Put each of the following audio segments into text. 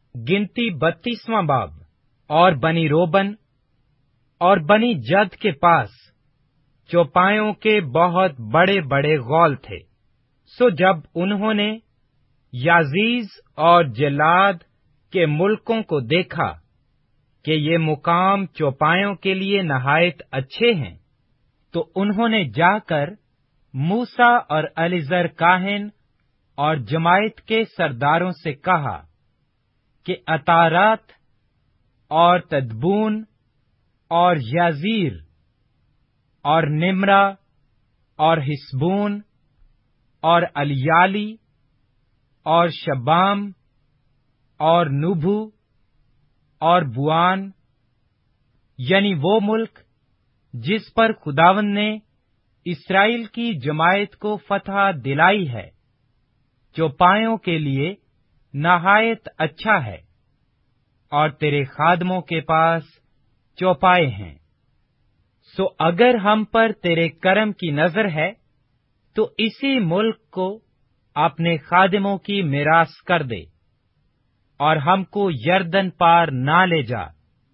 गिनती 32वां बाब। और बनी रोबन और बनी जद के पास चौपायों के बहुत बड़े बड़े गौल थे। सो जब उन्होंने याजीज और जलाद के मुल्कों को देखा कि ये मुकाम चौपायों के लिए नहायत अच्छे हैं, तो उन्होंने जाकर मूसा और एलीजर काहिन और जमायत के सरदारों से कहा कि अतारात और तदबून और याजीर और निम्रा और हिस्बून और अलियाली और शबाम और नुभू और बुआन, यानी वो मुल्क जिस पर खुदावंद ने इस्राएल की जमायत को फतह दिलाई है, चौपायों के लिए नहायत अच्छा है। और तेरे खादमों के पास चौपाए हैं। सो अगर हम पर तेरे करम की नजर है, तो इसी मुल्क को अपने खादिमों की मिरास कर दे और हमको यरदन पार ना ले जा।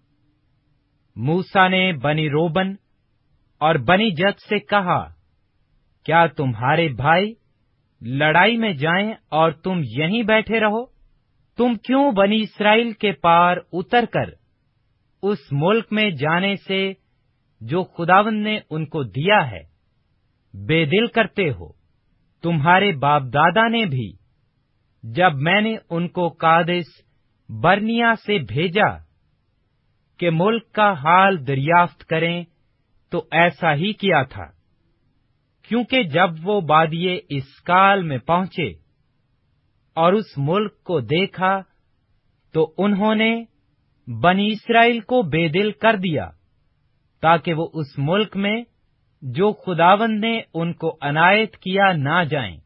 मूसा ने बनी रोबन और बनी जद से कहा, क्या तुम्हारे भाई लड़ाई में जाएं और तुम यहीं बैठे रहो? तुम क्यों बनी इस्राएल के पार उतरकर उस मुल्क में जाने से जो खुदावंद ने उनको दिया है बेदिल करते हो? तुम्हारे बाप दादा ने भी, जब मैंने उनको कादेश बर्निया से भेजा कि मुल्क का हाल दरियाफ्त करें, तो ऐसा ही किया था। क्योंकि जब वो बादिए इसकाल में पहुंचे और उस मुल्क को देखा, तो उन्होंने बनी इस्राएल को बेदिल कर दिया, ताकि वो उस मुल्क में जो खुदावंद ने उनको अनायत किया ना जाएं।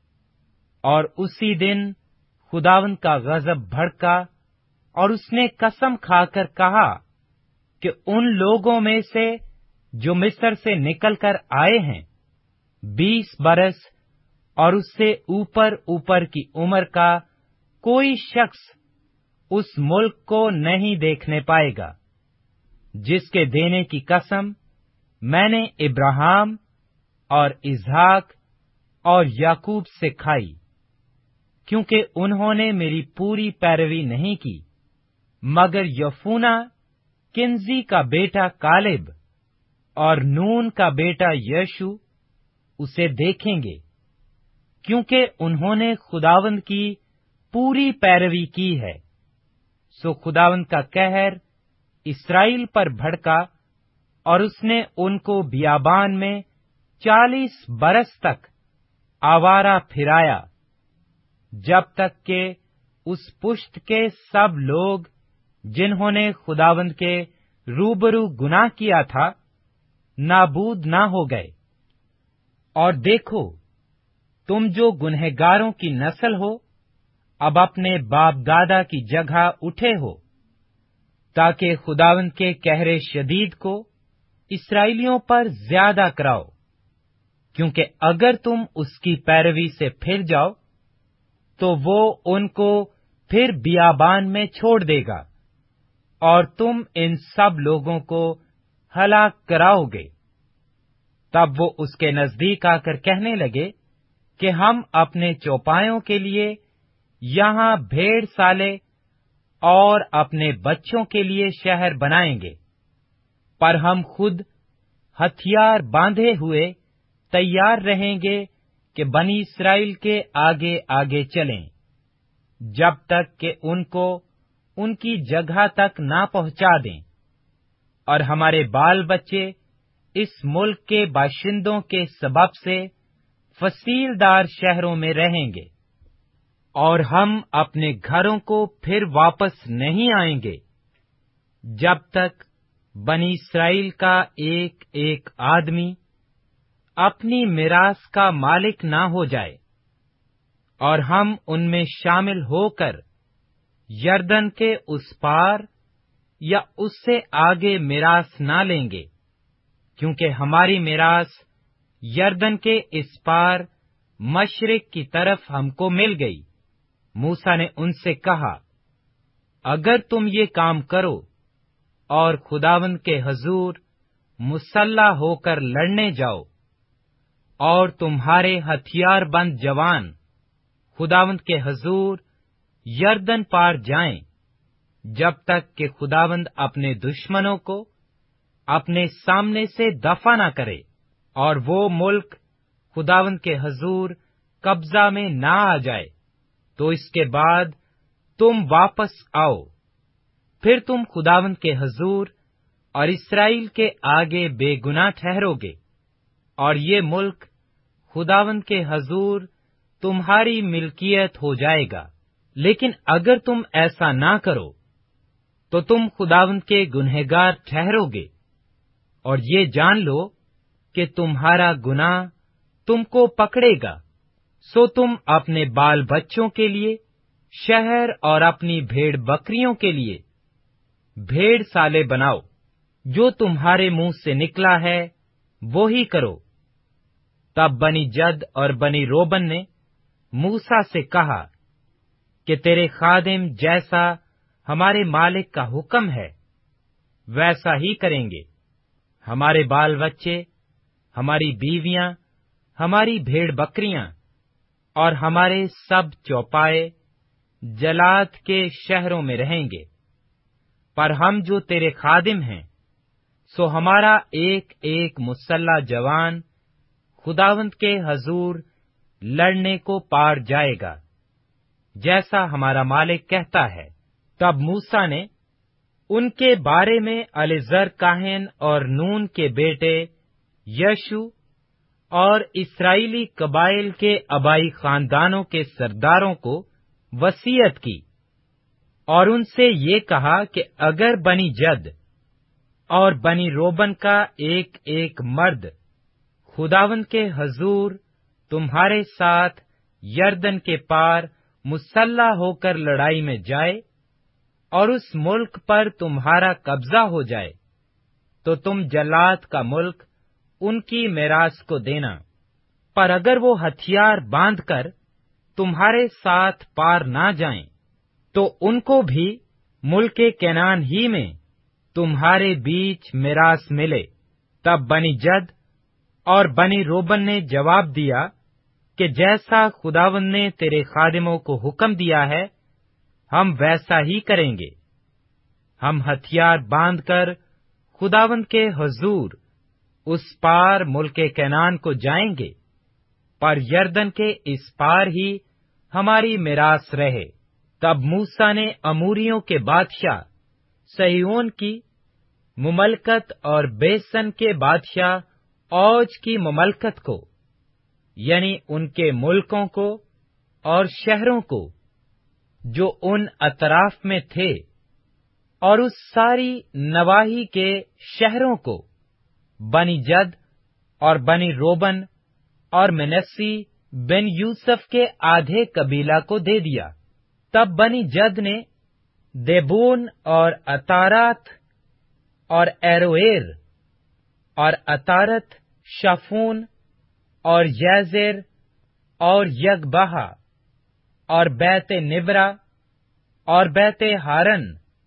और उसी दिन खुदावंद का गजब भड़का और उसने कसम खाकर कहा कि उन लोगों में से जो मिस्र से निकलकर आए हैं, 20 बरस और उससे ऊपर ऊपर की उम्र का कोई शख्स उस मुल्क को नहीं देखने पाएगा, जिसके देने की कसम मैंने इब्राहिम और इसहाक और याकूब से खाई, क्योंकि उन्होंने मेरी पूरी पैरवी नहीं की, मगर यफूना किन्जी का बेटा कालेब और नून का बेटा यशु उसे देखेंगे, क्योंकि उन्होंने खुदावंद की पूरी पैरवी की है। सो खुदावंद का कहर इस्राएल पर भड़का और उसने उनको बियाबान में 40 बरस तक आवारा फिराया, जब तक कि उस पुश्त के सब लोग जिन्होंने खुदावंद के रूबरू गुनाह किया था, नाबूद ना हो गए। और देखो, तुम जो गुनहगारों की नस्ल हो, अब अपने बाप दादा की जगह उठे हो, ताकि खुदावंद के कहरे शदीद को इस्राएलियों पर ज्यादा कराओ। क्योंकि अगर तुम उसकी पैरवी से फिर जाओ, तो वो उनको फिर बियाबान में छोड़ देगा और तुम इन सब लोगों को हलाक कराओगे। तब वो उसके नजदीक आकर कहने लगे कि हम अपने चौपायों के लिए यहाँ भेड़ साले और अपने बच्चों के लिए शहर बनाएंगे, पर हम खुद हथियार बांधे हुए तैयार रहेंगे कि बनी इस्राएल के आगे आगे चलें, जब तक कि उनको उनकी जगह तक ना पहुंचा दें। और हमारे बाल बच्चे इस मुल्क के बाशिंदों के सबब से फसीलदार शहरों में रहेंगे, और हम अपने घरों को फिर वापस नहीं आएंगे, जब तक बनी इस्राएल का एक एक आदमी अपनी मिरास का मालिक ना हो जाए, और हम उनमें शामिल होकर यरदन के उस पार या उससे आगे मिरास ना लेंगे, क्योंकि हमारी मिरास यरदन के इस पार मशरिक की तरफ हमको मिल गई। मूसा ने उनसे कहा, اگر تم یہ کام کرو اور خداوند کے حضور مسلح ہو کر لڑنے جاؤ، اور تمہارے ہتھیار بند جوان خداوند کے حضور یردن پار جائیں، جب تک کہ خداوند اپنے دشمنوں کو اپنے سامنے سے دفع نہ کرے، اور وہ ملک خداوند کے حضور قبضہ میں نہ آ جائے، تو اس کے بعد تم واپس آؤ۔ پھر تم خداوند کے حضور اور اسرائیل کے آگے بے گناہ ٹھہرو گے، اور یہ ملک خداوند کے حضور تمہاری ملکیت ہو جائے گا۔ لیکن اگر تم ایسا نہ کرو تو تم خداوند کے گنہگار ٹھہرو گے، اور یہ جان لو کہ تمہارا گناہ تم کو پکڑے گا۔ سو تم اپنے بال بچوں کے لیے شہر اور اپنی بھیڑ بکریوں کے لیے بھیڑ سالے بناؤ، جو تمہارے منہ سے نکلا ہے وہی کرو۔ تب بنی جد اور بنی روبن نے موسیٰ سے کہا کہ تیرے خادم جیسا ہمارے مالک کا حکم ہے ویسا ہی کریں گے۔ ہمارے بال بچے، ہماری بیویاں، ہماری بھیڑ بکریاں اور ہمارے سب چوپائے جلاد کے شہروں میں رہیں گے، پر ہم جو تیرے خادم ہیں، سو ہمارا ایک ایک مسلح جوان خداوند کے حضور لڑنے کو پار جائے گا، جیسا ہمارا مالک کہتا ہے۔ تب موسیٰ نے ان کے بارے میں الیعزر کاہن اور نون کے بیٹے یشو اور اسرائیلی قبائل کے آبائی خاندانوں کے سرداروں کو وصیت کی، اور ان سے یہ کہا کہ اگر بنی جد اور بنی روبن کا ایک ایک مرد خداوند کے حضور تمہارے ساتھ یردن کے پار مسلح ہو کر لڑائی میں جائے اور اس ملک پر تمہارا قبضہ ہو جائے، تو تم جلاد کا ملک ان کی میراث کو دینا۔ پر اگر وہ ہتھیار باندھ کر تمہارے ساتھ پار نہ جائیں، تو ان کو بھی ملک کنعان ہی میں تمہارے بیچ میراث ملے۔ تب بنی جد اور بنی روبن نے جواب دیا کہ جیسا خداوند نے تیرے خادموں کو حکم دیا ہے، ہم ویسا ہی کریں گے۔ ہم ہتھیار باندھ کر خداوند کے حضور اس پار ملک کنعان کو جائیں گے، پر یردن کے اس پار ہی ہماری میراث رہے۔ تب موسیٰ نے اموریوں کے بادشاہ سیہون کی مملکت اور بیسن کے بادشاہ اوج کی مملکت کو، یعنی ان کے ملکوں کو اور شہروں کو جو ان اطراف میں تھے، اور اس ساری نواحی کے شہروں کو بنی جد اور بنی روبن اور منسی بن یوسف کے آدھے قبیلہ کو دے دیا۔ تب بنی جد نے دیبون اور اتارات اور ایرویر اور اتارت شافون اور یزر اور یگبہا اور بیت نبرا اور بیت ہارن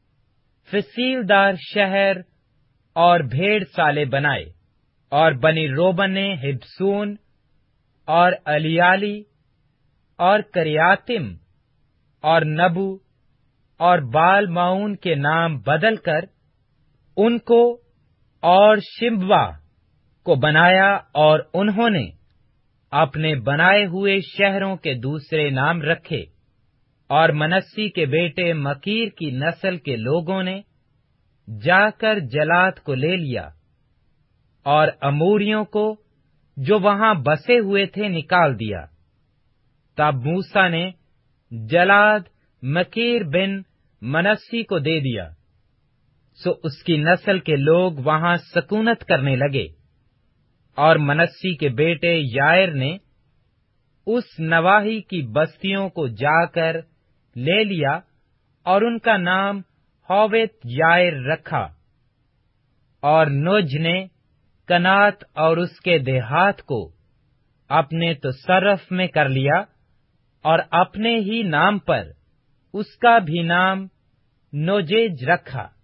فصیل دار شہر اور بھیڑ سالے بنائے۔ اور بنی روبن نے ہبسون اور الیالی اور کریاتم اور نبو اور بال معون کے نام بدل کر ان کو اور شمبوا کو بنایا، اور انہوں نے اپنے بنائے ہوئے شہروں کے دوسرے نام رکھے۔ اور منسی کے بیٹے مکیر کی نسل کے لوگوں نے جا کر جلاد کو لے لیا، اور اموریوں کو جو وہاں بسے ہوئے تھے نکال دیا۔ تب موسیٰ نے جلاد مکیر بن منسی کو دے دیا، سو اس کی نسل کے لوگ وہاں سکونت کرنے لگے۔ اور منسی کے بیٹے یائر نے اس نواحی کی بستیوں کو جا کر لے لیا، اور ان کا نام ہووت یائر رکھا۔ اور نوج نے کنات اور اس کے دیہات کو اپنے تصرف میں کر لیا، اور اپنے ہی نام پر اس کا بھی نام नोजेज रखा।